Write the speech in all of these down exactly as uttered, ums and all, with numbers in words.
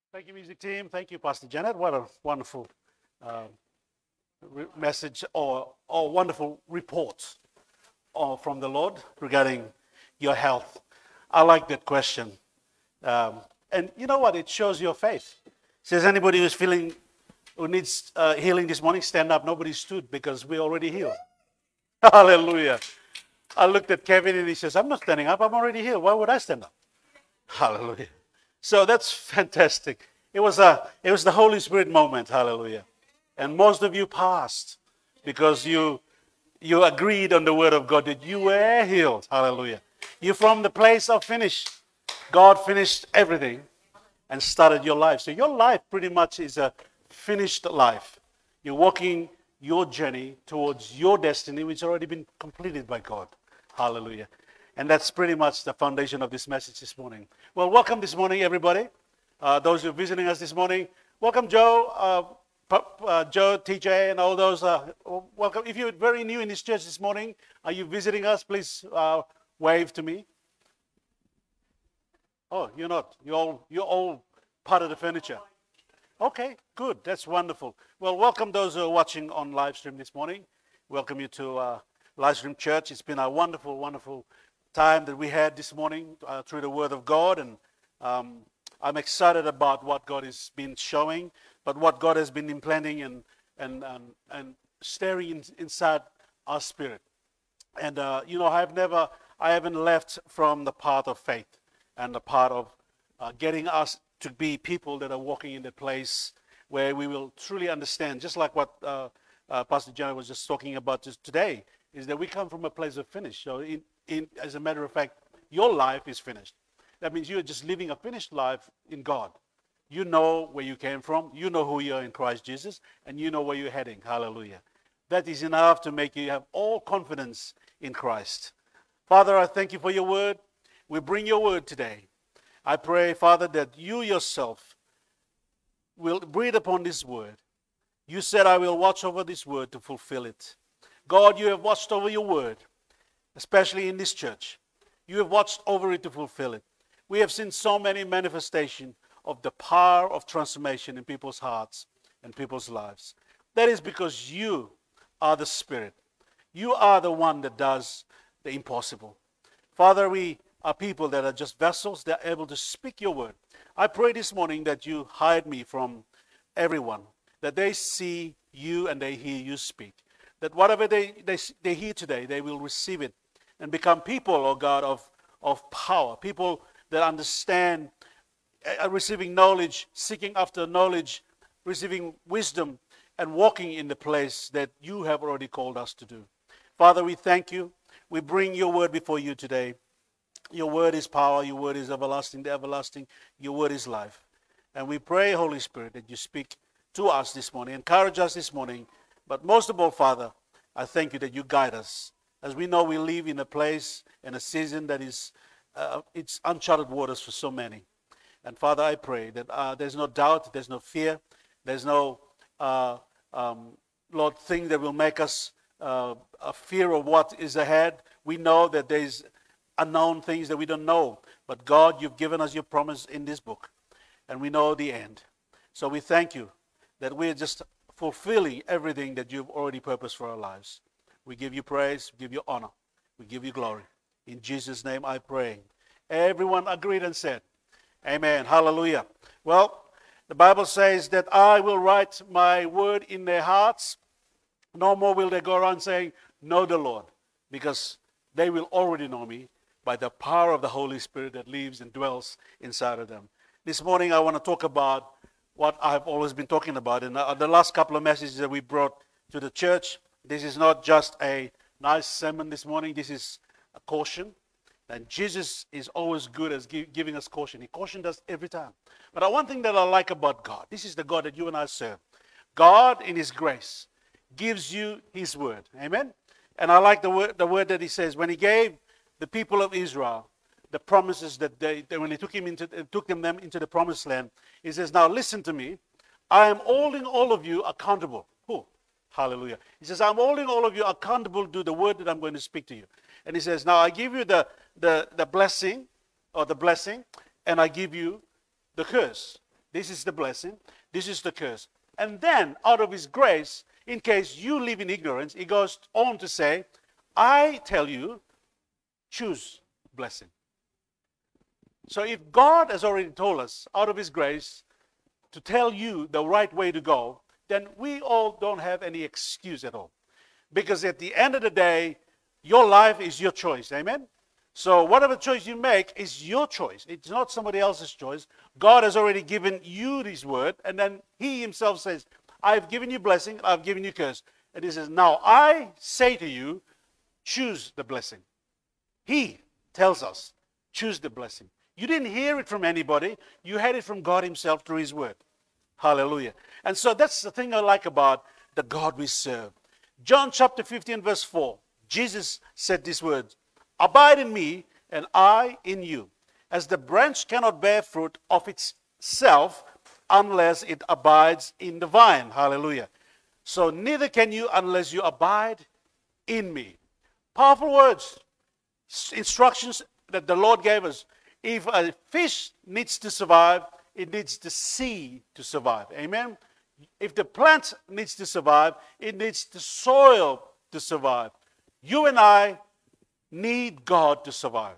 Thank you, music team. Thank you, Pastor Janet. What a wonderful uh, re- message or, or wonderful report uh, from the Lord regarding your health. I like that question. Um, and you know what? It shows your faith. Says anybody who's feeling, who needs uh, healing this morning, stand up. Nobody stood because we're already healed. Hallelujah. I looked at Kevin and he says, I'm not standing up. I'm already healed. Why would I stand up? Hallelujah. So that's fantastic. It was a it was the Holy Spirit moment, hallelujah. And most of you passed because you you agreed on the word of God that you were healed. Hallelujah. You from the place of finish. God finished everything and started your life. So your life pretty much is a finished life. You're walking your journey towards your destiny, which has already been completed by God. Hallelujah. And that's pretty much the foundation of this message this morning. Well, welcome this morning, everybody. Uh, those who are visiting us this morning, welcome, Joe, uh, uh, Joe, T J, and all those. Uh, welcome. If you're very new in this church this morning, are you visiting us? Please uh, wave to me. Oh, you're not. You're all, you're all part of the furniture. Okay, good. That's wonderful. Well, welcome those who are watching on live stream this morning. Welcome you to uh, Live Stream Church. It's been a wonderful, wonderful time that we had this morning uh, through the Word of God. And um, I'm excited about what God has been showing, but what God has been implanting and, and, and, and stirring in, inside our spirit. And, uh, you know, I've never, I haven't left from the path of faith and the part of uh, getting us to be people that are walking in the place where we will truly understand, just like what uh, uh, Pastor John was just talking about just today, is that we come from a place of finish. So in, in, as a matter of fact, your life is finished. That means you're just living a finished life in God. You know where you came from, you know who you are in Christ Jesus, and you know where you're heading. Hallelujah. That is enough to make you have all confidence in Christ. Father, I thank you for your word. We bring your word today. I pray, Father, that you yourself will breathe upon this word. You said, I will watch over this word to fulfill it. God, you have watched over your word, especially in this church. You have watched over it to fulfill it. We have seen so many manifestations of the power of transformation in people's hearts and people's lives. That is because you are the Spirit. You are the one that does the impossible. Father, we are people that are just vessels that are able to speak your word. I pray this morning that you hide me from everyone, that they see you and they hear you speak. That whatever they, they, they hear today, they will receive it and become people, oh God, of, of power. People that understand, uh, receiving knowledge, seeking after knowledge, receiving wisdom, and walking in the place that you have already called us to do. Father, we thank you. We bring your word before you today. Your word is power. Your word is everlasting, the everlasting. Your word is life. And we pray, Holy Spirit, that you speak to us this morning. Encourage us this morning. But most of all, Father, I thank you that you guide us. As we know, we live in a place and a season that is, uh, it's uncharted waters for so many. And Father, I pray that uh, there's no doubt, there's no fear, there's no, uh, um, Lord, thing that will make us uh, a fear of what is ahead. We know that there's unknown things that we don't know. But God, you've given us your promise in this book. And we know the end. So we thank you that we're just fulfilling everything that you've already purposed for our lives. We give you praise, we give you honor, we give you glory. In Jesus' name I pray. Everyone agreed and said, amen. Hallelujah. Well, the Bible says that I will write my word in their hearts. No more will they go around saying, know the Lord, because they will already know me by the power of the Holy Spirit that lives and dwells inside of them. This morning I want to talk about what I've always been talking about. In the last couple of messages that we brought to the church, this is not just a nice sermon this morning. This is a caution. And Jesus is always good at giving us caution. He cautioned us every time. But one thing that I like about God, this is the God that you and I serve. God, in His grace, gives you His word. Amen? And I like the word, the word that He says. When He gave the people of Israel the promises that they, that when He took, him into, took them, them into the promised land, He says, now listen to me. I am holding all of you accountable. Who? Hallelujah. He says, I'm holding all of you accountable to the word that I'm going to speak to you. And He says, now I give you the, the, the blessing, or the blessing, and I give you the curse. This is the blessing. This is the curse. And then, out of his grace, in case you live in ignorance, he goes on to say, I tell you, choose blessing. So if God has already told us, out of his grace, to tell you the right way to go, then we all don't have any excuse at all. Because at the end of the day, your life is your choice. Amen? So whatever choice you make is your choice. It's not somebody else's choice. God has already given you his word, and then he himself says, I've given you blessing, I've given you curse. And he says, now I say to you, choose the blessing. He tells us, choose the blessing. You didn't hear it from anybody. You had it from God himself through his word. Hallelujah. And so that's the thing I like about the God we serve. John chapter fifteen verse four. Jesus said these words, abide in me and I in you. As the branch cannot bear fruit of itself unless it abides in the vine. Hallelujah. So neither can you unless you abide in me. Powerful words. Instructions that the Lord gave us. If a fish needs to survive, it needs the sea to survive. Amen? If the plant needs to survive, it needs the soil to survive. You and I need God to survive.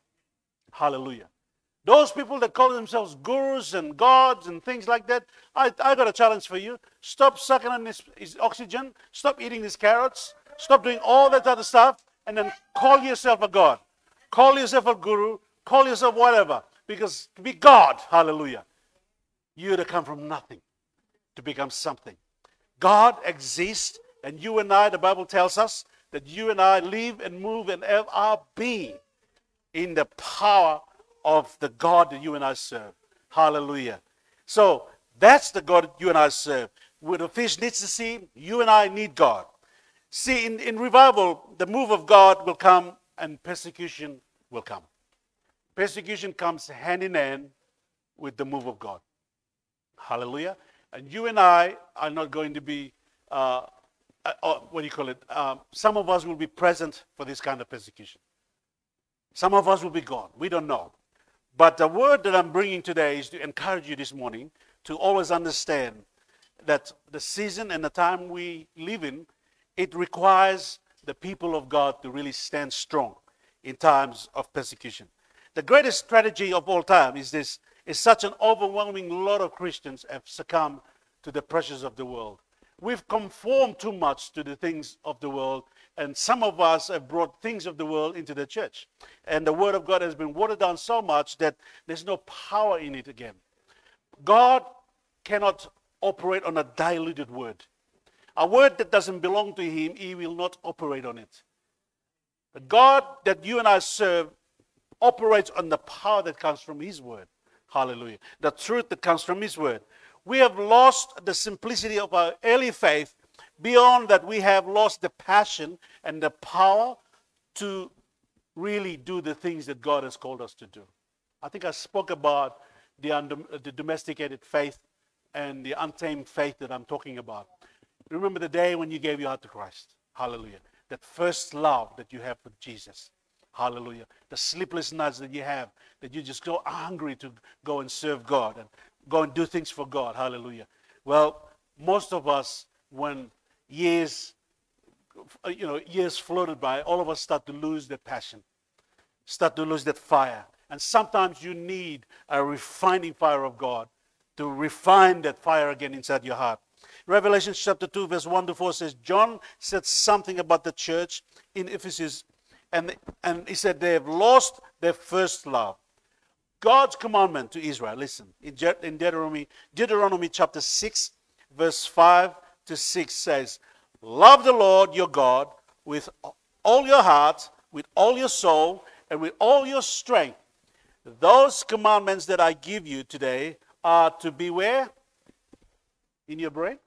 Hallelujah. Those people that call themselves gurus and gods and things like that, I, I got a challenge for you. Stop sucking on his, his oxygen. Stop eating these carrots. Stop doing all that other stuff. And then call yourself a god. Call yourself a guru. Call yourself whatever. Because to be God, hallelujah, you had to come from nothing to become something. God exists, and you and I, the Bible tells us, that you and I live and move and have our being in the power of the God that you and I serve. Hallelujah. So that's the God that you and I serve. Where the fish needs to see, you and I need God. See, in, in revival, the move of God will come and persecution will come. Persecution comes hand in hand with the move of God. Hallelujah. And you and I are not going to be, uh, uh, what do you call it? Um, some of us will be present for this kind of persecution. Some of us will be gone. We don't know. But the word that I'm bringing today is to encourage you this morning to always understand that the season and the time we live in, it requires the people of God to really stand strong in times of persecution. The greatest strategy of all time is this, is such an overwhelming lot of Christians have succumbed to the pressures of the world. We've conformed too much to the things of the world, and some of us have brought things of the world into the church. And the word of God has been watered down so much that there's no power in it again. God cannot operate on a diluted word. A word that doesn't belong to him, he will not operate on it. The God that you and I serve operates on the power that comes from his word. Hallelujah. The truth that comes from his word. We have lost the simplicity of our early faith. Beyond that, we have lost the passion and the power to really do the things that God has called us to do. I think I spoke about the, undom- the domesticated faith and the untamed faith that I'm talking about. Remember the day when you gave your heart to Christ. Hallelujah. That first love that you have for Jesus. Hallelujah. The sleepless nights that you have, that you just go hungry to go and serve God and go and do things for God. Hallelujah. Well, most of us, when years, you know, years floated by, all of us start to lose that passion, start to lose that fire. And sometimes you need a refining fire of God to refine that fire again inside your heart. Revelation chapter two, verse one to four says, John said something about the church in Ephesus, and, and he said they have lost their first love. God's commandment to Israel, listen, in, Je- in Deuteronomy, Deuteronomy chapter six, verse five to six says, love the Lord your God with all your heart, with all your soul, and with all your strength. Those commandments that I give you today are to be where? In your brain?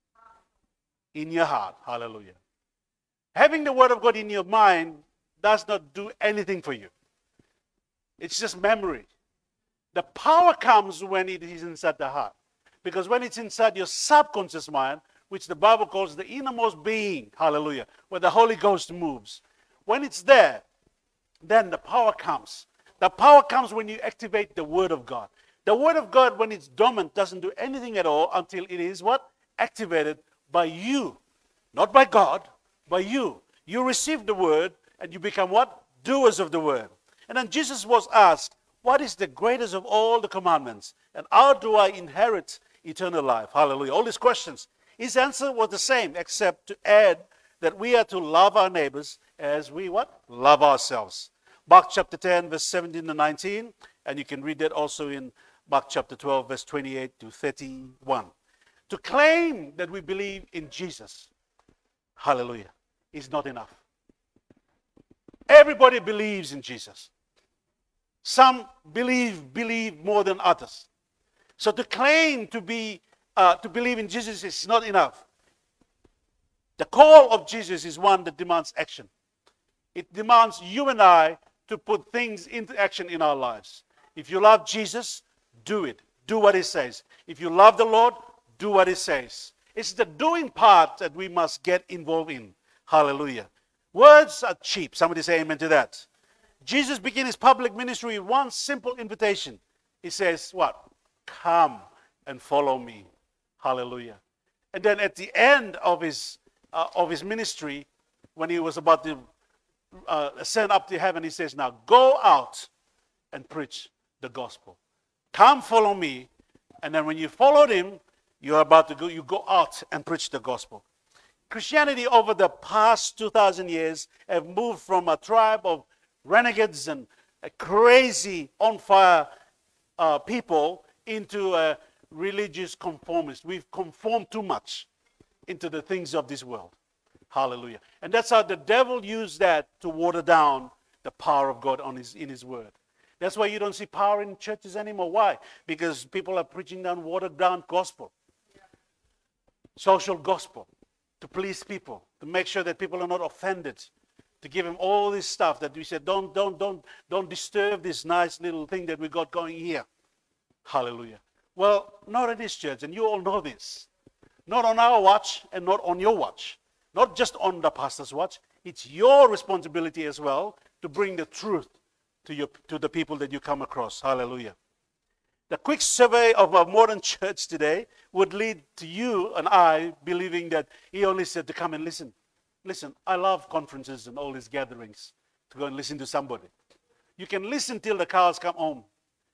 In your heart. Hallelujah. Having the word of God in your mind does not do anything for you. It's just memory. The power comes when it is inside the heart. Because when it's inside your subconscious mind, which the Bible calls the innermost being, hallelujah, where the Holy Ghost moves, when it's there, then the power comes. The power comes when you activate the word of God. The Word of God, when it's dormant, doesn't do anything at all until it is what? Activated by you. Not by God, by you. You receive the Word and you become what? Doers of the Word. And then Jesus was asked, what is the greatest of all the commandments? And how do I inherit eternal life? Hallelujah. All these questions. His answer was the same, except to add that we are to love our neighbors as we what? Love ourselves. Mark chapter ten, verse seventeen to nineteen. And you can read that also in Mark chapter twelve, verse twenty-eight to thirty-one. To claim that we believe in Jesus, hallelujah, is not enough. Everybody believes in Jesus. Some believe, believe more than others. So to claim to be, uh, to believe in Jesus is not enough. The call of Jesus is one that demands action. It demands you and I to put things into action in our lives. If you love Jesus, do it. Do what He says. If you love the Lord, do what He says. It's the doing part that we must get involved in. Hallelujah. Words are cheap. Somebody say amen to that. Jesus began His public ministry with one simple invitation. He says, what? Come and follow me. Hallelujah. And then at the end of His, uh, of his ministry, when He was about to uh, ascend up to heaven, He says, now go out and preach the gospel. Come follow me. And then when you followed Him, you're about to go, you go out and preach the gospel. Christianity over the past two thousand years have moved from a tribe of renegades and crazy, on fire uh, people into a religious conformist. We've conformed too much into the things of this world. Hallelujah. And that's how the devil used that to water down the power of God on his, in His Word. That's why you don't see power in churches anymore. Why? Because people are preaching down watered down gospel. Social gospel. To please people. To make sure that people are not offended. To give them all this stuff that we said, don't, don't, don't, don't disturb this nice little thing that we got going here. Hallelujah. Well, not in this church, and you all know this. Not on our watch and not on your watch. Not just on the pastor's watch. It's your responsibility as well to bring the truth to, your, to the people that you come across. Hallelujah. The quick survey of our modern church today would lead to you and I believing that He only said to come and listen. Listen, I love conferences and all these gatherings to go and listen to somebody. You can listen till the cows come home.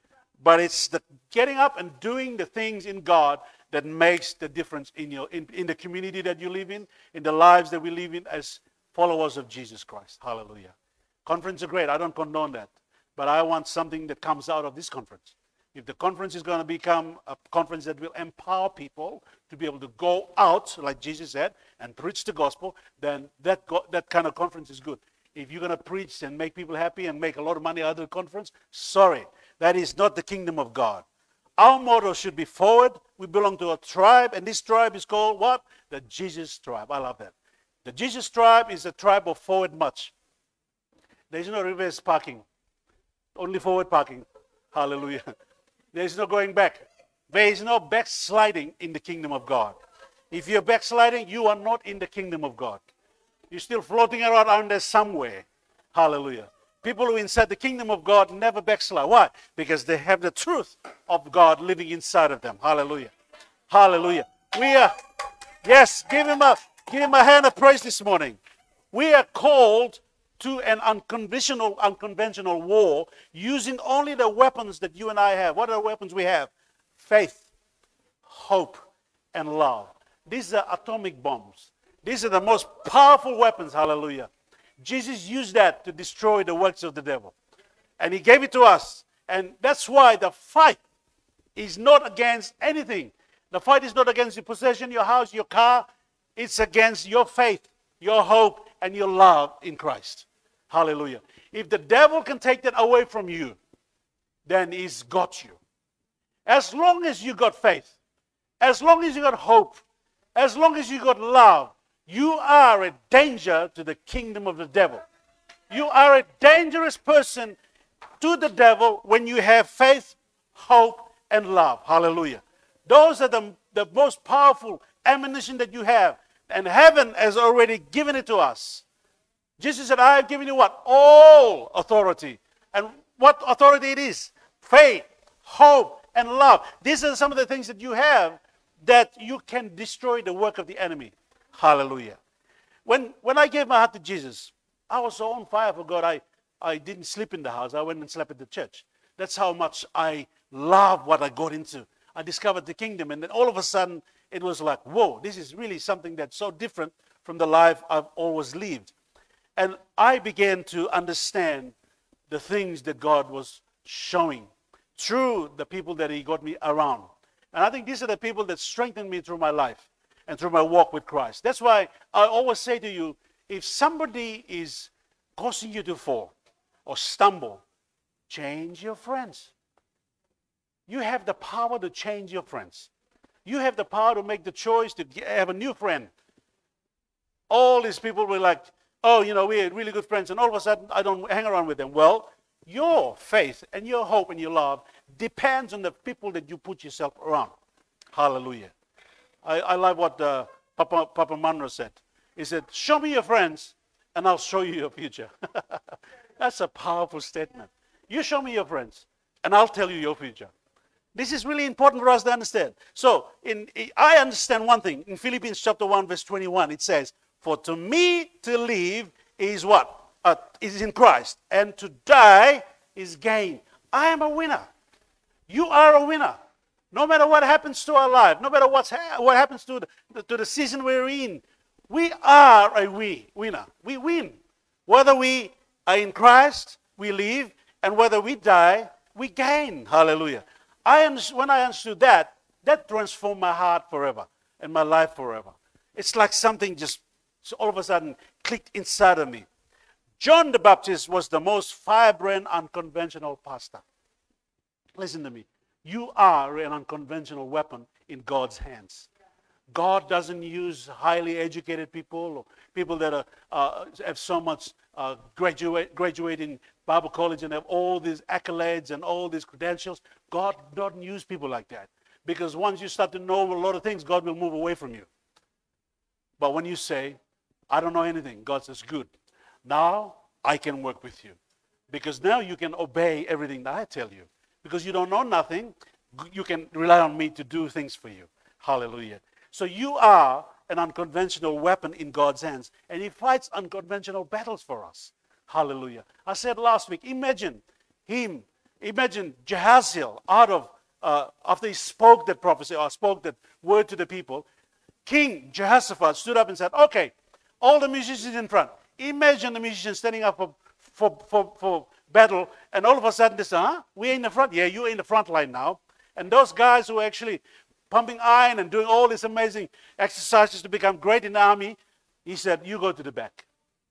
But it's the getting up and doing the things in God that makes the difference in, your, in, in the community that you live in, in the lives that we live in as followers of Jesus Christ. Hallelujah. Conferences are great. I don't condone that. But I want something that comes out of this conference. If the conference is going to become a conference that will empower people to be able to go out, like Jesus said, and preach the gospel, then that, go, that kind of conference is good. If you're going to preach and make people happy and make a lot of money out of the conference, sorry, that is not the kingdom of God. Our motto should be forward. We belong to a tribe, and this tribe is called what? The Jesus tribe. I love that. The Jesus tribe is a tribe of forward march. There is no reverse parking, only forward parking. Hallelujah. There is no going back. There is no backsliding in the kingdom of God. If you're backsliding, you are not in the kingdom of God. You're still floating around out there somewhere. Hallelujah. People who are inside the kingdom of God never backslide. Why? Because they have the truth of God living inside of them. Hallelujah. Hallelujah. We are, yes, give him a, give him a hand of praise this morning. We are called to an unconventional, unconventional war using only the weapons that you and I have. What are the weapons we have? Faith, hope, and love. These are atomic bombs. These are the most powerful weapons. Hallelujah. Jesus used that to destroy the works of the devil. And He gave it to us. And that's why the fight is not against anything. The fight is not against your possession, your house, your car. It's against your faith, your hope, and your love in Christ. Hallelujah. If the devil can take that away from you, then he's got you. As long as you got faith, as long as you got hope, as long as you got love, you are a danger to the kingdom of the devil. You are a dangerous person to the devil when you have faith, hope, and love. Hallelujah. Those are the, the most powerful ammunition that you have. And heaven has already given it to us. Jesus said, I have given you what? All authority. And what authority it is? Faith, hope, and love. These are some of the things that you have that you can destroy the work of the enemy. Hallelujah. When, when I gave my heart to Jesus, I was so on fire for God, I, I didn't sleep in the house. I went and slept at the church. That's how much I love what I got into. I discovered the kingdom, and then all of a sudden, it was like, whoa, this is really something that's so different from the life I've always lived. And I began to understand the things that God was showing through the people that He got me around. And I think these are the people that strengthened me through my life and through my walk with Christ. That's why I always say to you, if somebody is causing you to fall or stumble, change your friends. You have the power to change your friends. You have the power to make the choice to have a new friend. All these people were like, oh, you know, we're really good friends, and all of a sudden I don't hang around with them. Well, your faith and your hope and your love depends on the people that you put yourself around. Hallelujah. I, I love what uh, Papa, Papa Monroe said. He said, show me your friends and I'll show you your future. That's a powerful statement. You show me your friends and I'll tell you your future. This is really important for us to understand. So, in, I understand one thing. In Philippians chapter one, verse twenty-one, it says, for to me to live is what? Uh, is in Christ. And to die is gain. I am a winner. You are a winner. No matter what happens to our life, no matter what's ha- what happens to the, to the season we're in, we are a we, winner. We win. Whether we are in Christ, we live, and whether we die, we gain. Hallelujah. I When I understood that, that transformed my heart forever and my life forever. It's like something just so all of a sudden clicked inside of me. John the Baptist was the most firebrand, unconventional pastor. Listen to me. You are an unconventional weapon in God's hands. God doesn't use highly educated people or people that are, uh, have so much uh, graduate, graduating Bible college and have all these accolades and all these credentials. God doesn't use people like that. Because once you start to know a lot of things, God will move away from you. But when you say, I don't know anything, God says, good. Now I can work with you. Because now you can obey everything that I tell you. Because you don't know nothing, you can rely on me to do things for you. Hallelujah. So you are an unconventional weapon in God's hands. And He fights unconventional battles for us. Hallelujah. I said last week, imagine him, imagine Jehaziel out of, uh, after he spoke that prophecy or spoke that word to the people, King Jehoshaphat stood up and said, okay, all the musicians in front. Imagine the musicians standing up for, for, for, for battle, and all of a sudden they say, huh? We're in the front. Yeah, you're in the front line now. And those guys who are actually pumping iron and doing all these amazing exercises to become great in the army, he said, you go to the back.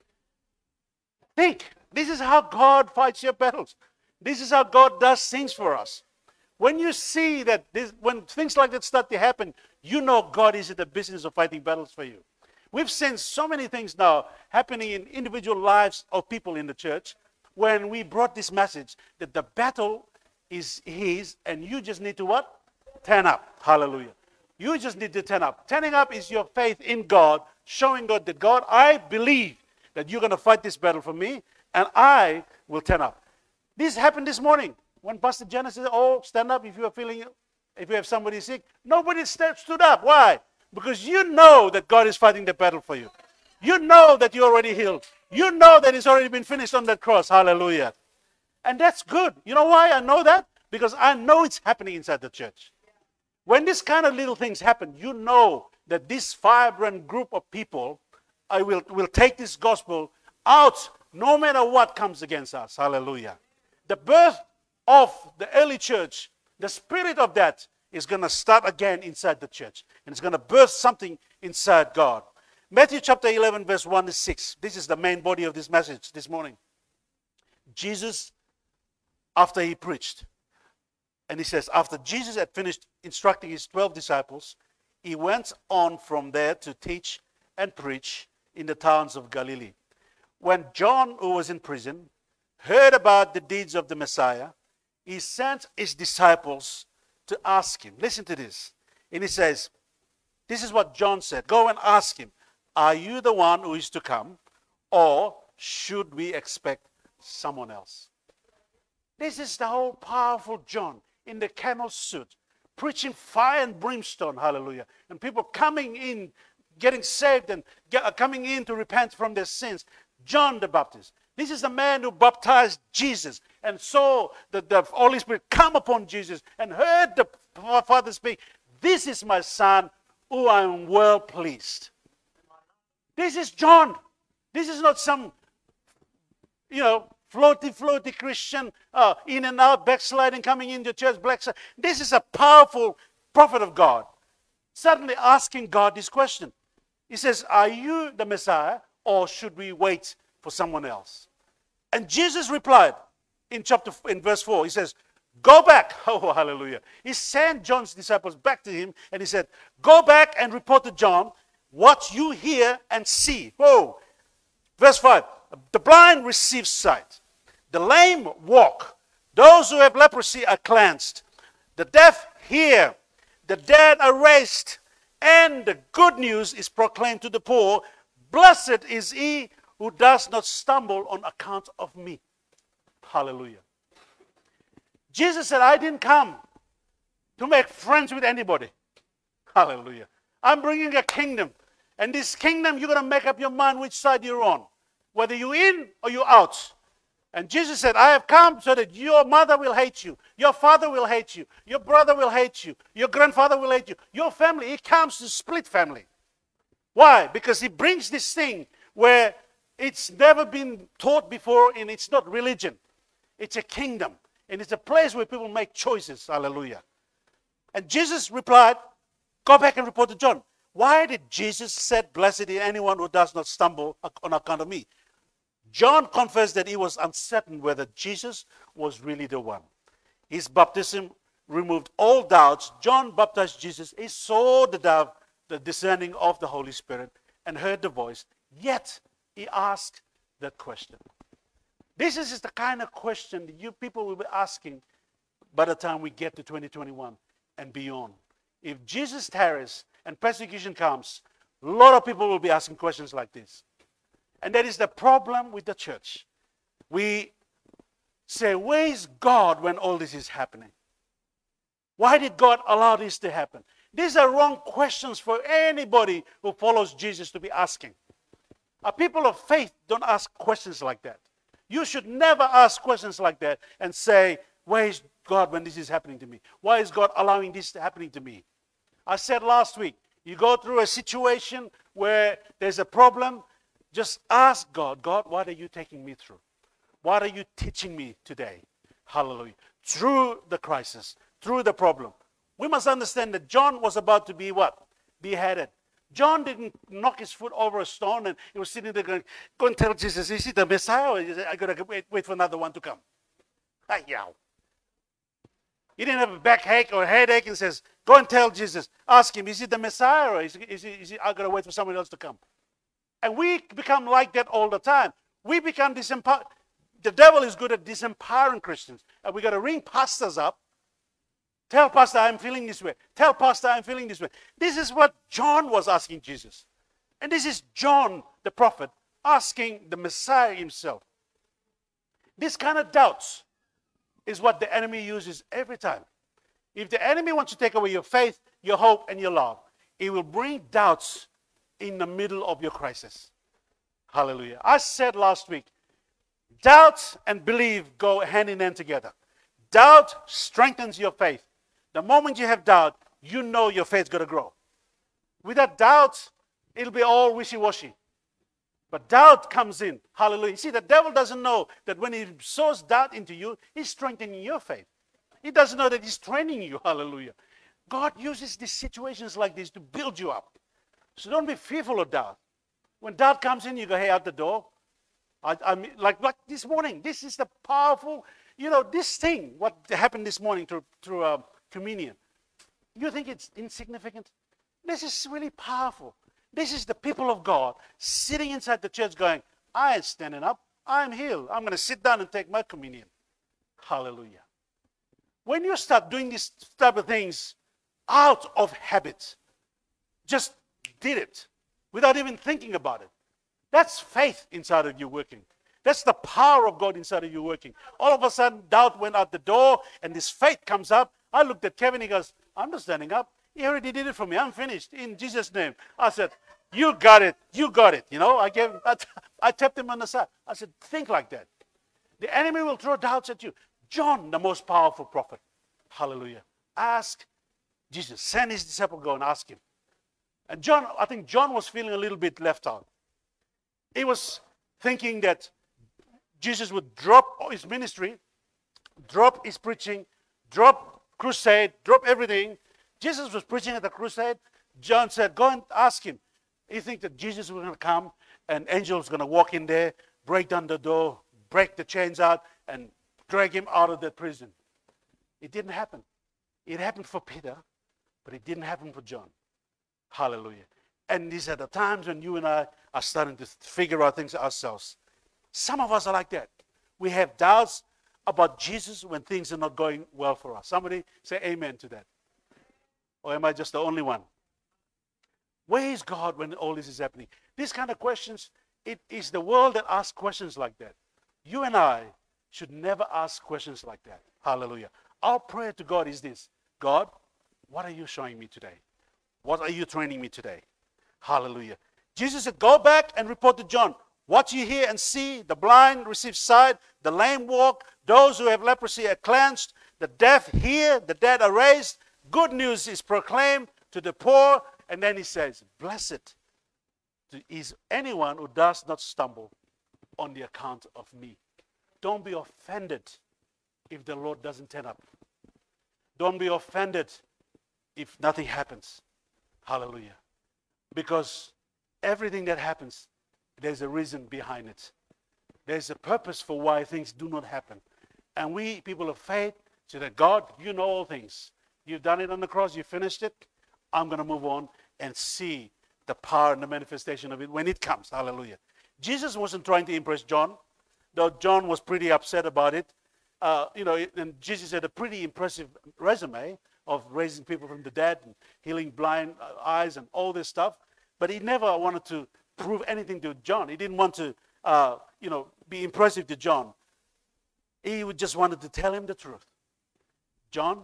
Think, this is how God fights your battles. This is how God does things for us. When you see that, this, when things like that start to happen, you know God is in the business of fighting battles for you. We've seen so many things now happening in individual lives of people in the church when we brought this message that the battle is His and you just need to what? Turn up. Hallelujah. You just need to turn up. Turning up is your faith in God, showing God that God, I believe that you're going to fight this battle for me and I will turn up. This happened this morning when Pastor Janice said, oh, stand up if you are feeling, if you have somebody sick. Nobody st- stood up. Why? Because you know that God is fighting the battle for you. You know that you're already healed. You know that it's already been finished on that cross. Hallelujah. And that's good. You know why I know that? Because I know it's happening inside the church. When this kind of little things happen, you know that this vibrant group of people I will, will take this gospel out no matter what comes against us. Hallelujah. The birth of the early church, the spirit of that is going to start again inside the church. And it's going to birth something inside God. Matthew chapter eleven, verse one to six. This is the main body of this message this morning. Jesus, after He preached, and He says, after Jesus had finished instructing His twelve disciples, He went on from there to teach and preach in the towns of Galilee. When John, who was in prison, heard about the deeds of the Messiah, he sent his disciples to ask Him. Listen to this. And he says, this is what John said. Go and ask Him, are you the one who is to come, or should we expect someone else? This is the whole powerful John. in the camel suit, preaching fire and brimstone, hallelujah. And people coming in, getting saved and get, coming in to repent from their sins. John the Baptist. This is the man who baptized Jesus and saw the, the Holy Spirit come upon Jesus and heard the Father speak. This is my son who I am well pleased. This is John. This is not some, you know, floaty, floaty Christian, uh, in and out, backsliding, coming into church, backslide. This is a powerful prophet of God. Suddenly asking God this question. He says, are you the Messiah, or should we wait for someone else? And Jesus replied in chapter in verse four. He says, go back. Oh, hallelujah. He sent John's disciples back to him, and he said, go back and report to John what you hear and see. Whoa. Verse five. The blind receive sight. The lame walk. Those who have leprosy are cleansed. The deaf hear. The dead are raised. And the good news is proclaimed to the poor. Blessed is he who does not stumble on account of me. Hallelujah. Jesus said, I didn't come to make friends with anybody. Hallelujah. I'm bringing a kingdom. And this kingdom, you're going to make up your mind which side you're on. Whether you're in or you're out. And Jesus said, I have come so that your mother will hate you. Your father will hate you. Your brother will hate you. Your grandfather will hate you. Your family, he comes to split family. Why? Because he brings this thing where it's never been taught before, and it's not religion. It's a kingdom. And it's a place where people make choices. Hallelujah. And Jesus replied, go back and report to John. Why did Jesus say, blessed is anyone who does not stumble on account of me? John confessed that he was uncertain whether Jesus was really the one. His baptism removed all doubts. John baptized Jesus. He saw the dove, the descending of the Holy Spirit, and heard the voice. Yet, he asked that question. This is the kind of question that you people will be asking by the time we get to twenty twenty-one and beyond. If Jesus tarries and persecution comes, a lot of people will be asking questions like this. And that is the problem with the church. We say, where is God when all this is happening? Why did God allow this to happen? These are wrong questions for anybody who follows Jesus to be asking. A people of faith don't ask questions like that. You should never ask questions like that and say, where is God when this is happening to me? Why is God allowing this to happening to me? I said last week, you go through a situation where there's a problem, just ask God, God, what are you taking me through? What are you teaching me today? Hallelujah. Through the crisis, through the problem. We must understand that John was about to be what? Beheaded. John didn't knock his foot over a stone and he was sitting there going, go and tell Jesus, is he the Messiah, or is it, I got to wait, wait for another one to come? Hey, yow. He didn't have a backache or a headache and says, go and tell Jesus, ask him, is he the Messiah, or is he, is he, is he I got to wait for someone else to come? And we become like that all the time. We become disempowered. The devil is good at disempowering Christians. And we got to ring pastors up. Tell pastor, I'm feeling this way. Tell pastor, I'm feeling this way. This is what John was asking Jesus. And this is John, the prophet, asking the Messiah himself. This kind of doubts is what the enemy uses every time. If the enemy wants to take away your faith, your hope, and your love, he will bring doubts in the middle of your crisis. Hallelujah. I said last week, doubt and belief go hand in hand together. Doubt strengthens your faith. The moment you have doubt, you know your faith's going to grow. Without doubt, it'll be all wishy-washy. But doubt comes in. Hallelujah. See, the devil doesn't know that when he sows doubt into you, he's strengthening your faith. He doesn't know that he's training you. Hallelujah. God uses these situations like this to build you up. So don't be fearful of doubt. When doubt comes in, you go, hey, out the door. I, I mean, like, like this morning, this is the powerful, you know, this thing, what happened this morning through, through uh, communion. You think it's insignificant? This is really powerful. This is the people of God sitting inside the church going, I ain't standing up. I'm healed. I'm going to sit down and take my communion. Hallelujah. When you start doing these type of things out of habit, just did it without even thinking about it. That's faith inside of you working. That's the power of God inside of you working. All of a sudden, doubt went out the door, and this faith comes up. I looked at Kevin, he goes, I'm not standing up. He already did it for me. I'm finished. In Jesus' name. I said, you got it. You got it. You know, I gave, I, I tapped him on the side. I said, think like that. The enemy will throw doubts at you. John, the most powerful prophet. Hallelujah. Ask Jesus. Send his disciple, go and ask him. And John, I think John was feeling a little bit left out. He was thinking that Jesus would drop his ministry, drop his preaching, drop crusade, drop everything. Jesus was preaching at the crusade. John said, go and ask him. He thinks that Jesus was going to come and angels going to walk in there, break down the door, break the chains out, and drag him out of that prison. It didn't happen. It happened for Peter, but it didn't happen for John. Hallelujah. And these are the times when you and I are starting to figure out things ourselves. Some of us are like that. We have doubts about Jesus when things are not going well for us. Somebody say amen to that. Or am I just the only one? Where is God when all this is happening? These kind of questions, it is the world that asks questions like that. You and I should never ask questions like that. Hallelujah. Our prayer to God is this. God, what are you showing me today? What are you training me today? Hallelujah. Jesus said, go back and report to John. What you hear and see, the blind receive sight, the lame walk, those who have leprosy are cleansed, the deaf hear, the dead are raised. Good news is proclaimed to the poor. And then he says, blessed is anyone who does not stumble on the account of me. Don't be offended if the Lord doesn't turn up. Don't be offended if nothing happens. Hallelujah. Because everything that happens, there's a reason behind it. There's a purpose for why things do not happen. And we, people of faith, say that God, you know all things. You've done it on the cross, you finished it. I'm going to move on and see the power and the manifestation of it when it comes. Hallelujah. Jesus wasn't trying to impress John, though John was pretty upset about it. Uh, you know, and Jesus had a pretty impressive resume of raising people from the dead and healing blind eyes and all this stuff. But he never wanted to prove anything to John. He didn't want to, uh, you know, be impressive to John. He just wanted to tell him the truth. John,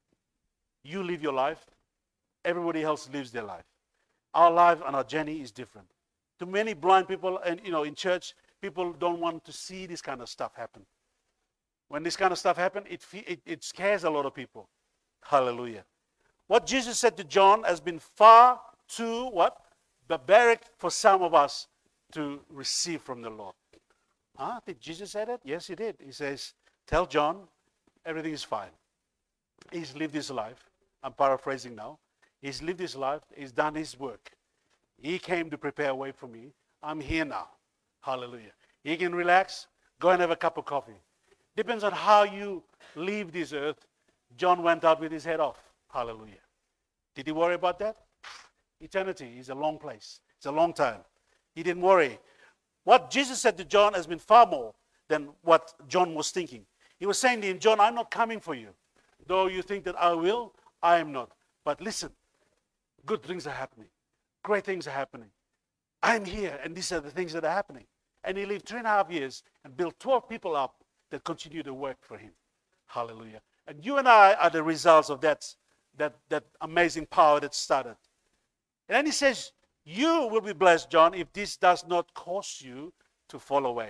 you live your life. Everybody else lives their life. Our life and our journey is different. To many blind people, and you know, in church, people don't want to see this kind of stuff happen. When this kind of stuff happens, it, it, it scares a lot of people. Hallelujah. What Jesus said to John has been far too, what? Barbaric for some of us to receive from the Lord. Huh? Did Jesus say that? Yes, he did. He says, tell John, everything is fine. He's lived his life. I'm paraphrasing now. He's lived his life. He's done his work. He came to prepare a way for me. I'm here now. Hallelujah. He can relax. Go and have a cup of coffee. Depends on how you leave this earth. John went out with his head off. Hallelujah. Did he worry about that? Eternity is a long place. It's a long time. He didn't worry. What Jesus said to John has been far more than what John was thinking. He was saying to him, John, I'm not coming for you. Though you think that I will, I am not. But listen, good things are happening. Great things are happening. I'm here, and these are the things that are happening. And he lived three and a half years and built twelve people up that continue to work for him. Hallelujah. And you and I are the results of that, that, that amazing power that started. And then he says, you will be blessed, John, if this does not cause you to fall away.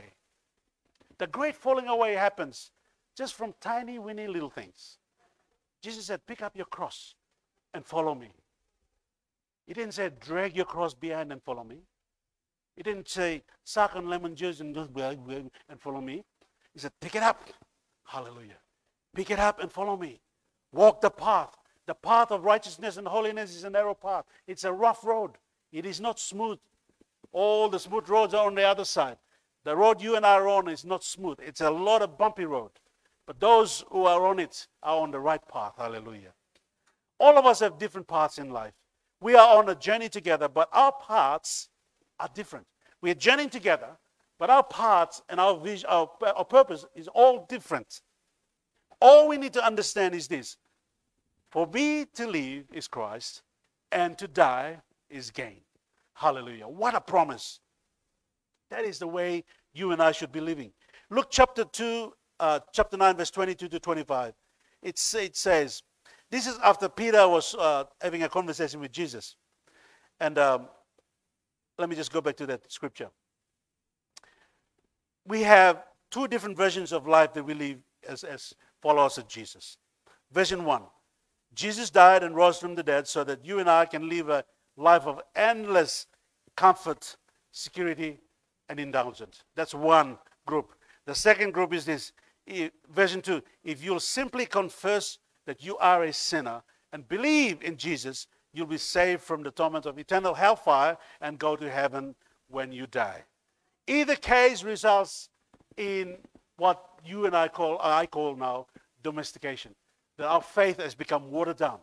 The great falling away happens just from tiny, weeny little things. Jesus said, pick up your cross and follow me. He didn't say, drag your cross behind and follow me. He didn't say, suck on lemon juice and, and follow me. He said, pick it up. Hallelujah. Pick it up and follow me. Walk the path. The path of righteousness and holiness is a narrow path. It's a rough road. It is not smooth. All the smooth roads are on the other side. The road you and I are on is not smooth. It's a lot of bumpy road. But those who are on it are on the right path. Hallelujah. All of us have different paths in life. We are on a journey together, but our paths are different. We are journeying together, but our paths and our vision, our, our purpose is all different. All we need to understand is this. For me to live is Christ, and to die is gain. Hallelujah. What a promise. That is the way you and I should be living. Luke chapter two, uh, chapter nine, verse twenty-two to twenty-five. It, it says, This is after Peter was uh, having a conversation with Jesus. And um, let me just go back to that scripture. We have two different versions of life that we live as, as followers of Jesus. Version one, Jesus died and rose from the dead so that you and I can live a life of endless comfort, security, and indulgence. That's one group. The second group is this, version two. If you'll simply confess that you are a sinner and believe in Jesus, you'll be saved from the torment of eternal hellfire and go to heaven when you die. Either case results in what you and I call, I call now, domestication. That our faith has become watered down.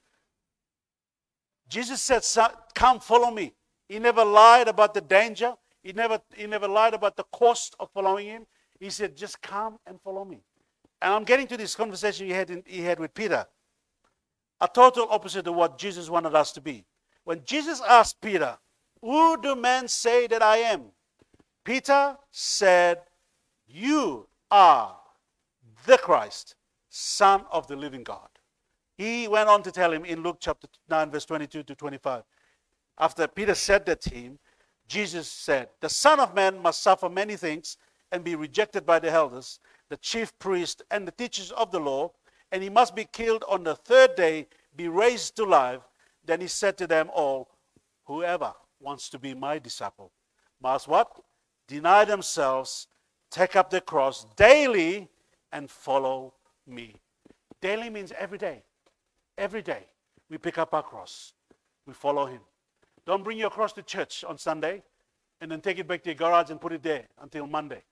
Jesus said, come follow me. He never lied about the danger. He never, he never lied about the cost of following him. He said, just come and follow me. And I'm getting to this conversation he had, in, he had with Peter. A total opposite of what Jesus wanted us to be. When Jesus asked Peter, who do men say that I am? Peter said, you are the Christ, Son of the living God. He went on to tell him in Luke chapter nine, verse twenty-two to twenty-five. After Peter said that to him, Jesus said, the Son of Man must suffer many things and be rejected by the elders, the chief priests, and the teachers of the law, and he must be killed on the third day, be raised to life. Then he said to them all, whoever wants to be my disciple must what? Deny themselves, take up their cross daily, and follow me. Daily means every day. Every day we pick up our cross. We follow him. Don't bring your cross to church on Sunday and then take it back to your garage and put it there until Monday.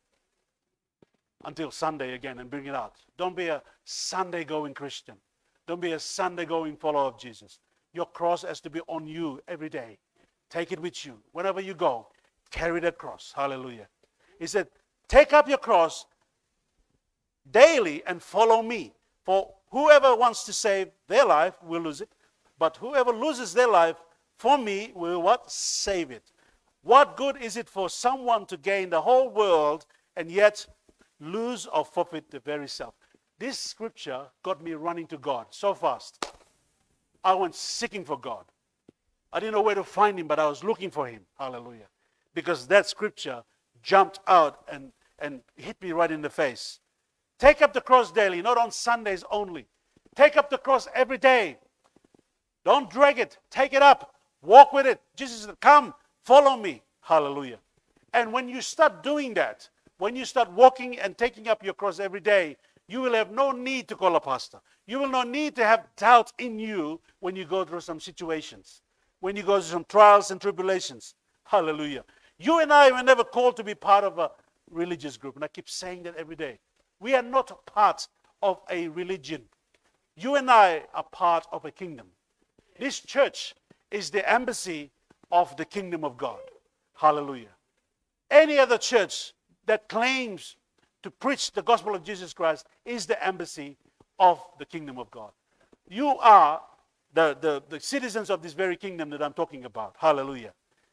Until Sunday again and bring it out. Don't be a Sunday-going Christian. Don't be a Sunday-going follower of Jesus. Your cross has to be on you every day. Take it with you. Wherever you go, carry that cross. Hallelujah. He said, take up your cross daily and follow me. For whoever wants to save their life will lose it. But whoever loses their life for me will what? Save it. What good is it for someone to gain the whole world and yet lose or forfeit the very self? This scripture got me running to God so fast. I went seeking for God. I didn't know where to find him, but I was looking for him. Hallelujah. Because that scripture jumped out and, and hit me right in the face. Take up the cross daily, not on Sundays only. Take up the cross every day. Don't drag it. Take it up. Walk with it. Jesus said, come, follow me. Hallelujah. And when you start doing that, when you start walking and taking up your cross every day, you will have no need to call a pastor. You will not need to have doubt in you when you go through some situations, when you go through some trials and tribulations. Hallelujah. You and I were never called to be part of a religious group. And I keep saying that every day. We are not part of a religion. You and I are part of a kingdom. This church is the embassy of the kingdom of God. Hallelujah. Any other church that claims to preach the gospel of Jesus Christ is the embassy of the kingdom of God. You are the, the, the citizens of this very kingdom that I'm talking about. Hallelujah.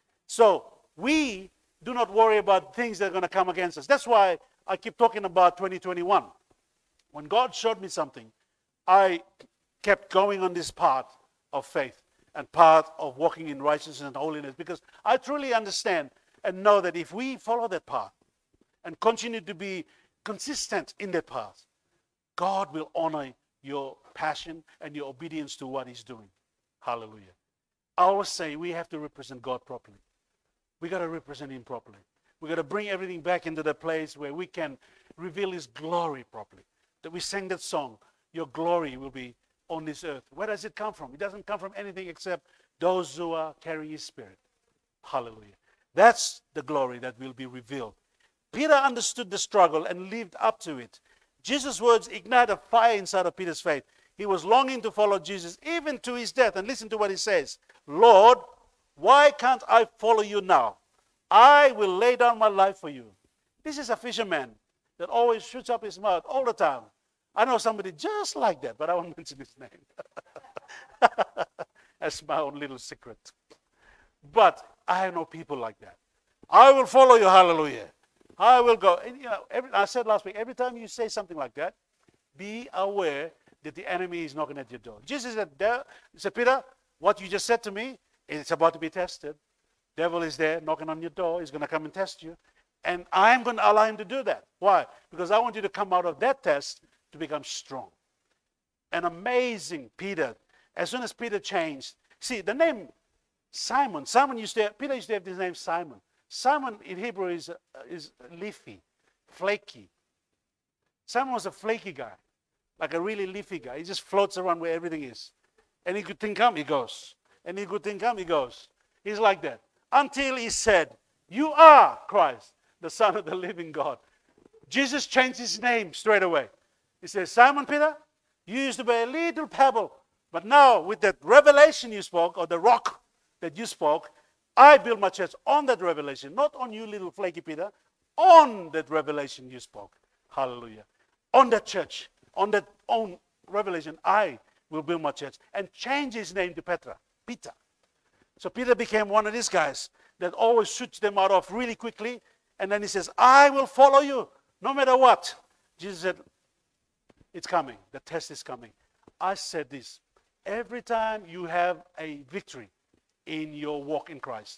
So we do not worry about things that are going to come against us. That's why I keep talking about twenty twenty-one. When God showed me something, I kept going on this path of faith and path of walking in righteousness and holiness, because I truly understand and know that if we follow that path and continue to be consistent in that path, God will honor your passion and your obedience to what he's doing. Hallelujah. I always say we have to represent God properly. We got to represent him properly. We got to bring everything back into the place where we can reveal his glory properly. That we sang that song, your glory will be on this earth. Where does it come from? It doesn't come from anything except those who are carrying his spirit. Hallelujah. That's the glory that will be revealed. Peter understood the struggle and lived up to it. Jesus' words ignite a fire inside of Peter's faith. He was longing to follow Jesus even to his death. And listen to what he says. Lord, why can't I follow you now? I will lay down my life for you. This is a fisherman that always shoots up his mouth all the time. I know somebody just like that, but I won't mention his name. That's my own little secret. But I know people like that. I will follow you, hallelujah. I will go. And, you know, every, I said last week, every time you say something like that, be aware that the enemy is knocking at your door. Jesus said, there, he said, Peter, what you just said to me, it's about to be tested. Devil is there knocking on your door. He's going to come and test you. And I'm going to allow him to do that. Why? Because I want you to come out of that test to become strong. And amazing Peter. As soon as Peter changed, see, the name Simon, Simon used to have, Peter used to have this name Simon. Simon in Hebrew is, uh, is leafy, flaky. Simon was a flaky guy, like a really leafy guy. He just floats around where everything is. Any good thing come, he goes. Any good thing come, he goes. He's like that. Until he said, you are Christ, the Son of the living God. Jesus changed his name straight away. He says, Simon Peter, you used to be a little pebble, but now with that revelation you spoke, or the rock that you spoke, I build my church on that revelation, not on you little flaky Peter, on that revelation you spoke. Hallelujah. On that church, on that own revelation, I will build my church. And change his name to Petra, Peter. So Peter became one of these guys that always shoots them out of really quickly. And then he says, I will follow you no matter what. Jesus said, it's coming. The test is coming. I said this. Every time you have a victory in your walk in Christ,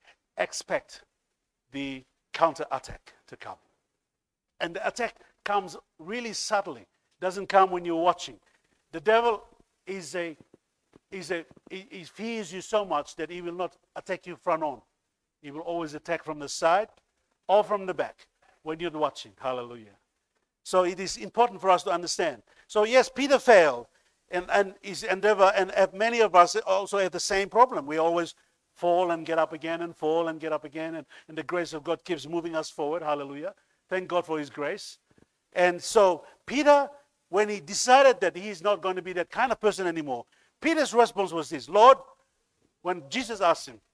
expect the counter-attack to come. And the attack comes really subtly. Doesn't come when you're watching. The devil is a, is a, he, he fears you so much that he will not attack you front on. He will always attack from the side or from the back when you're watching. Hallelujah. So it is important for us to understand. So yes, Peter failed. And, and his endeavor, and many of us also have the same problem. We always fall and get up again and fall and get up again. And, and the grace of God keeps moving us forward. Hallelujah. Thank God for his grace. And so Peter, when he decided that he's not going to be that kind of person anymore, Peter's response was this. Lord, when Jesus asked him,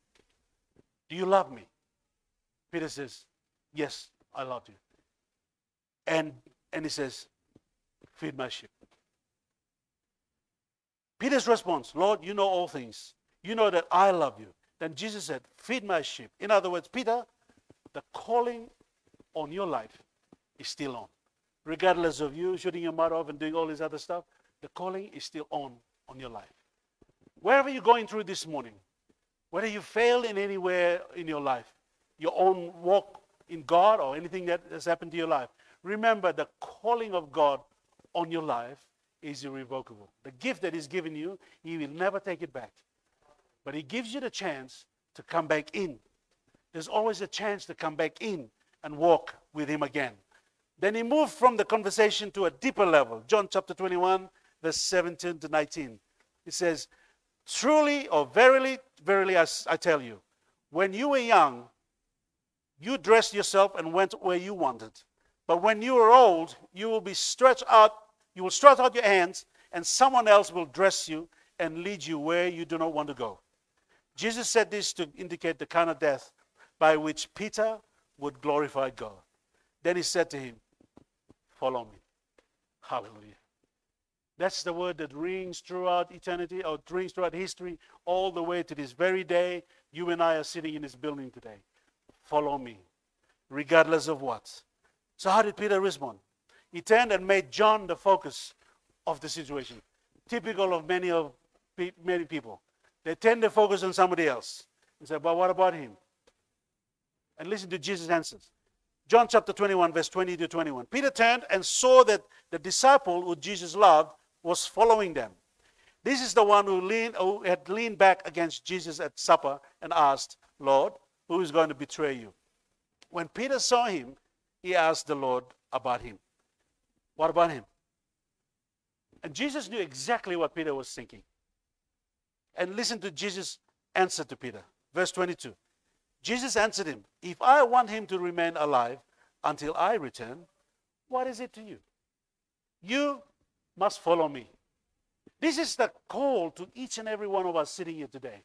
do you love me? Peter says, yes, I love you. And, and he says, feed my sheep. Peter's response, Lord, you know all things. You know that I love you. Then Jesus said, feed my sheep. In other words, Peter, the calling on your life is still on. Regardless of you shooting your mouth off and doing all this other stuff, the calling is still on on your life. Wherever you're going through this morning, whether you failed in anywhere in your life, your own walk in God or anything that has happened to your life, remember the calling of God on your life is irrevocable. The gift that he's given you, he will never take it back. But he gives you the chance to come back in. There's always a chance to come back in and walk with him again. Then he moved from the conversation to a deeper level. John chapter twenty-one, verse seventeen to nineteen. It says, truly or verily, verily I, I tell you, when you were young, you dressed yourself and went where you wanted. But when you are old, you will be stretched out You will stretch out your hands, and someone else will dress you and lead you where you do not want to go. Jesus said this to indicate the kind of death by which Peter would glorify God. Then he said to him, follow me. Hallelujah. That's the word that rings throughout eternity, or rings throughout history, all the way to this very day. You and I are sitting in this building today. Follow me, regardless of what. So how did Peter respond? He turned and made John the focus of the situation. Typical of many of many people. They tend to focus on somebody else and say, but what about him? And listen to Jesus' answers. John chapter twenty-one, verse twenty to twenty-one. Peter turned and saw that the disciple who Jesus loved was following them. This is the one who, leaned, who had leaned back against Jesus at supper and asked, Lord, who is going to betray you? When Peter saw him, he asked the Lord about him. What about him? And Jesus knew exactly what Peter was thinking. And listen to Jesus' answer to Peter. Verse twenty-two. Jesus answered him, if I want him to remain alive until I return, what is it to you? You must follow me. This is the call to each and every one of us sitting here today.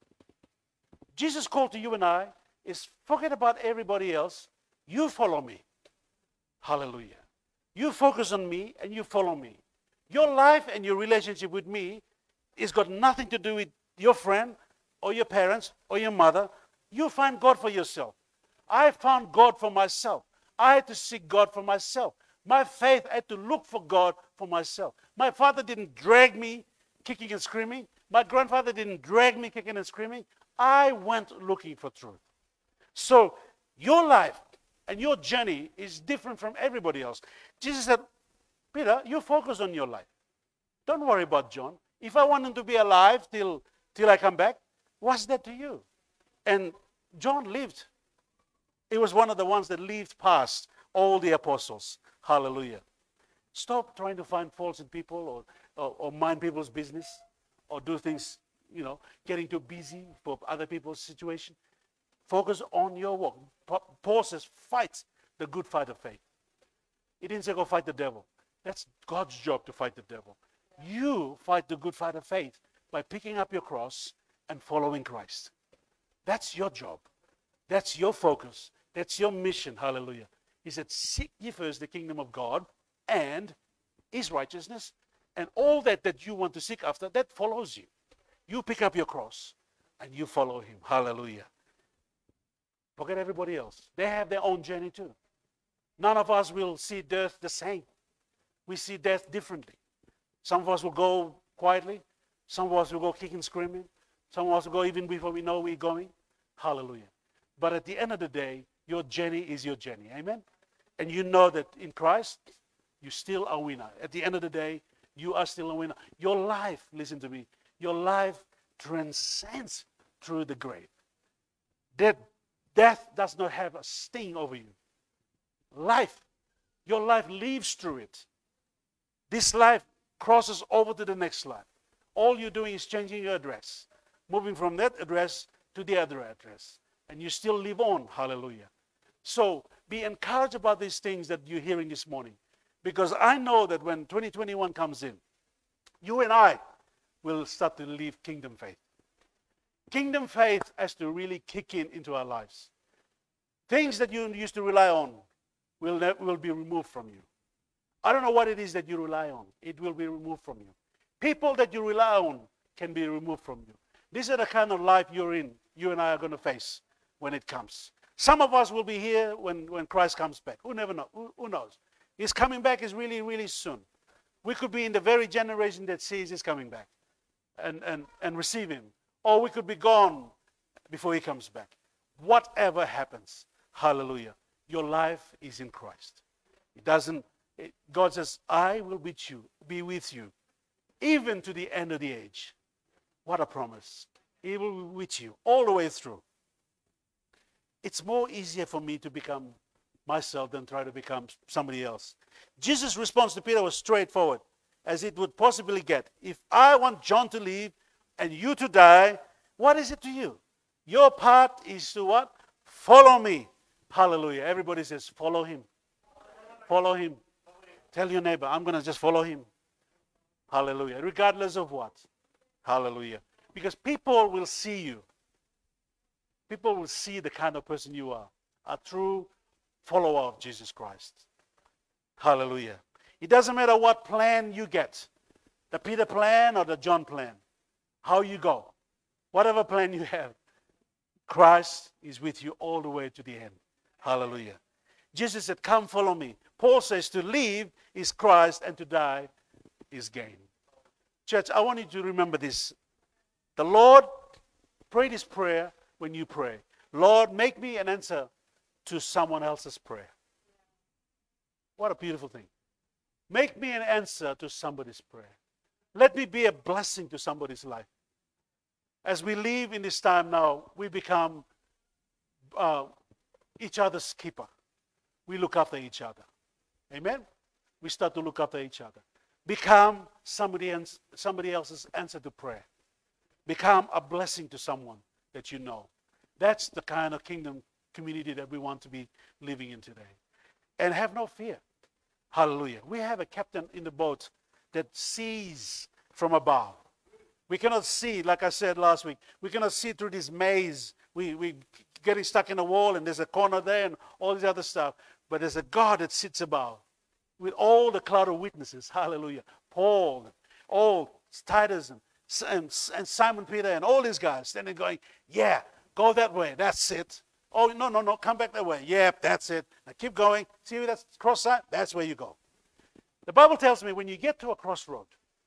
Jesus' call to you and I is forget about everybody else. You follow me. Hallelujah. You focus on me and you follow me. Your life and your relationship with me has got nothing to do with your friend or your parents or your mother. You find God for yourself. I found God for myself. I had to seek God for myself. My faith had to look for God for myself. My father didn't drag me kicking and screaming. My grandfather didn't drag me kicking and screaming. I went looking for truth. So your life and your journey is different from everybody else. Jesus said, Peter, you focus on your life. Don't worry about John. If I want him to be alive till, till I come back, what's that to you? And John lived. He was one of the ones that lived past all the apostles. Hallelujah. Stop trying to find faults in people or, or, or mind people's business or do things, you know, getting too busy for other people's situation. Focus on your work. Paul says, fight the good fight of faith. He didn't say go fight the devil. That's God's job to fight the devil. You fight the good fight of faith by picking up your cross and following Christ. That's your job. That's your focus. That's your mission. Hallelujah. He said, seek ye first the kingdom of God and his righteousness, and all that that you want to seek after, that follows you. You pick up your cross and you follow him. Hallelujah. Forget everybody else. They have their own journey too. None of us will see death the same. We see death differently. Some of us will go quietly. Some of us will go kicking, screaming. Some of us will go even before we know we're going. Hallelujah. But at the end of the day, your journey is your journey. Amen? And you know that in Christ, you're still a winner. At the end of the day, you are still a winner. Your life, listen to me, your life transcends through the grave. That death does not have a sting over you. Life, your life lives through it. This life crosses over to the next life. All you're doing is changing your address, moving from that address to the other address. And you still live on. Hallelujah. So be encouraged about these things that you're hearing this morning. Because I know that when twenty twenty-one comes in, you and I will start to live kingdom faith. Kingdom faith has to really kick in into our lives. Things that you used to rely on will, will be removed from you. I don't know what it is that you rely on. It will be removed from you. People that you rely on can be removed from you. These are the kind of life you're in, you and I are going to face when it comes. Some of us will be here when, when Christ comes back. Who never know? Who, who knows? His coming back is really, really soon. We could be in the very generation that sees his coming back and, and, and receive him. Or we could be gone before he comes back. Whatever happens, hallelujah, your life is in Christ. It doesn't, it, God says, I will be with you, be with you, even to the end of the age. What a promise. He will be with you all the way through. It's more easier for me to become myself than try to become somebody else. Jesus' response to Peter was straightforward, as it would possibly get. If I want John to leave and you to die, what is it to you? Your part is to what? Follow me. Hallelujah. Everybody says, follow him. Follow him. Tell your neighbor, I'm going to just follow him. Hallelujah. Regardless of what. Hallelujah. Because people will see you. People will see the kind of person you are. A true follower of Jesus Christ. Hallelujah. It doesn't matter what plan you get. The Peter plan or the John plan. How you go. Whatever plan you have. Christ is with you all the way to the end. Hallelujah. Jesus said, come follow me. Paul says to live is Christ and to die is gain. Church, I want you to remember this. The Lord, pray this prayer when you pray. Lord, make me an answer to someone else's prayer. What a beautiful thing. Make me an answer to somebody's prayer. Let me be a blessing to somebody's life. As we live in this time now, we become uh, each other's keeper. We look after each other. Amen? We start to look after each other. Become somebody, else, somebody else's answer to prayer. Become a blessing to someone that you know. That's the kind of kingdom community that we want to be living in today. And have no fear. Hallelujah. We have a captain in the boat that sees from above. We cannot see, like I said last week, we cannot see through this maze. We, we getting stuck in a wall and there's a corner there and all this other stuff. But there's a God that sits above with all the cloud of witnesses. Hallelujah. Paul, all Titus and, and, and Simon Peter and all these guys standing going, yeah, go that way. That's it. Oh, no, no, no, come back that way. Yep, that's it. Now keep going. See that cross sign? That's where you go. The Bible tells me when you get to a crossroad,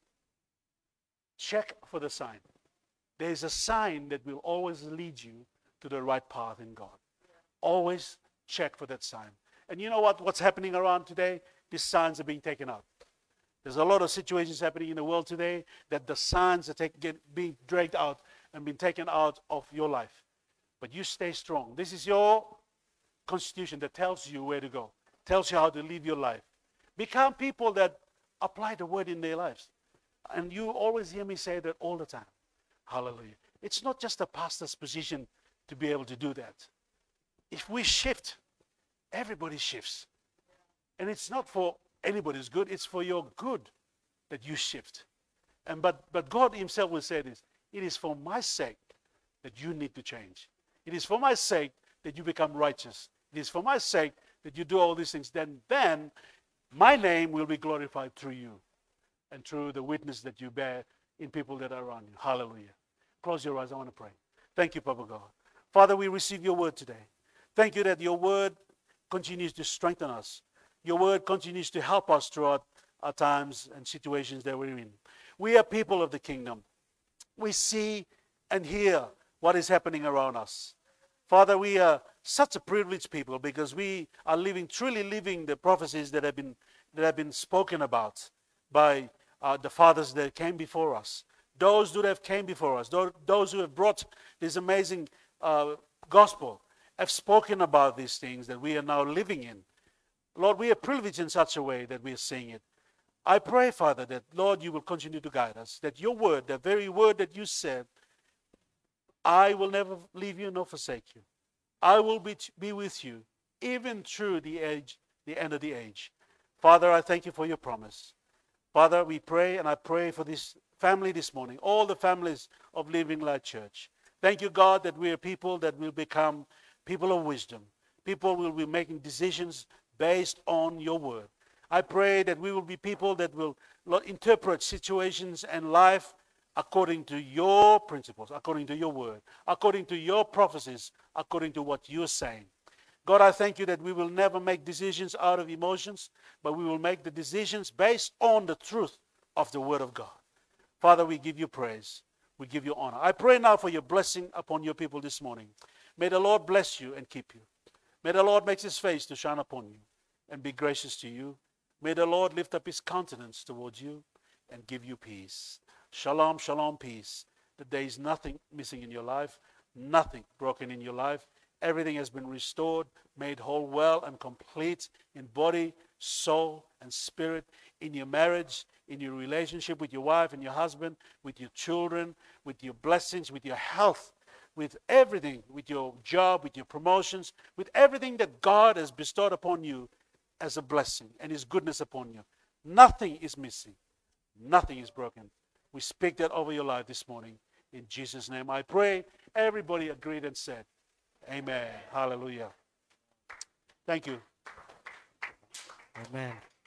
check for the sign. There is a sign that will always lead you to the right path in God. Always check for that sign. And you know what? What's happening around today? These signs are being taken out. There's a lot of situations happening in the world today that the signs are take, get, being dragged out and being taken out of your life. But you stay strong. This is your constitution that tells you where to go, tells you how to live your life. Become people that apply the word in their lives. And you always hear me say that all the time. Hallelujah. It's not just a pastor's position to be able to do that. If we shift, everybody shifts. And it's not for anybody's good, it's for your good that you shift. And but but God himself will say this, it is for my sake that you need to change. It is for my sake that you become righteous. It is for my sake that you do all these things. Then then my name will be glorified through you and through the witness that you bear in people that are around you. Hallelujah. Close your eyes. I want to pray. Thank you, Papa God. Father, we receive your word today. Thank you that your word continues to strengthen us. Your word continues to help us throughout our times and situations that we're in. We are people of the kingdom. We see and hear what is happening around us. Father, we are such a privileged people because we are living, truly living the prophecies that have been, that have been spoken about by uh, the fathers that came before us. Those who have came before us, those, those who have brought this amazing uh, gospel, have spoken about these things that we are now living in. Lord, we are privileged in such a way that we are seeing it. I pray, Father, that, Lord, you will continue to guide us, that your word, the very word that you said, I will never leave you nor forsake you. I will be, be with you, even through the age, the end of the age. Father, I thank you for your promise. Father, we pray, and I pray for this family this morning, all the families of Living Light Church. Thank you, God, that we are people that will become people of wisdom. People will be making decisions based on your word. I pray that we will be people that will interpret situations and life according to your principles, according to your word, according to your prophecies, according to what you're saying. God, I thank you that we will never make decisions out of emotions, but we will make the decisions based on the truth of the word of God. Father, we give you praise. We give you honor. I pray now for your blessing upon your people this morning. May the Lord bless you and keep you. May the Lord make his face to shine upon you and be gracious to you. May the Lord lift up his countenance towards you and give you peace. Shalom, shalom, peace. That there is nothing missing in your life, nothing broken in your life. Everything has been restored, made whole, well, and complete in body, soul, and spirit, in your marriage, in your relationship with your wife and your husband, with your children, with your blessings, with your health, with everything, with your job, with your promotions, with everything that God has bestowed upon you as a blessing and his goodness upon you. Nothing is missing. Nothing is broken. We speak that over your life this morning. In Jesus' name I pray. Everybody agreed and said, amen. Hallelujah. Thank you. Amen.